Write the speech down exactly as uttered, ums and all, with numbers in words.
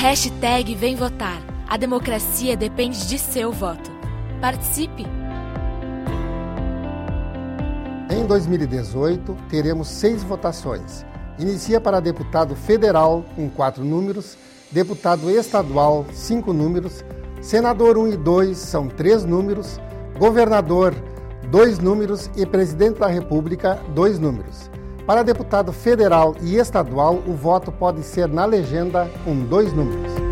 Hashtag Vem Votar. A democracia depende de seu voto. Participe! Em dois mil e dezoito, teremos seis votações. Inicia para deputado federal, com quatro números, deputado estadual, cinco números, senador um e dois, são três números, governador, dois números e presidente da República, dois números. Para deputado federal e estadual, o voto pode ser na legenda com dois números.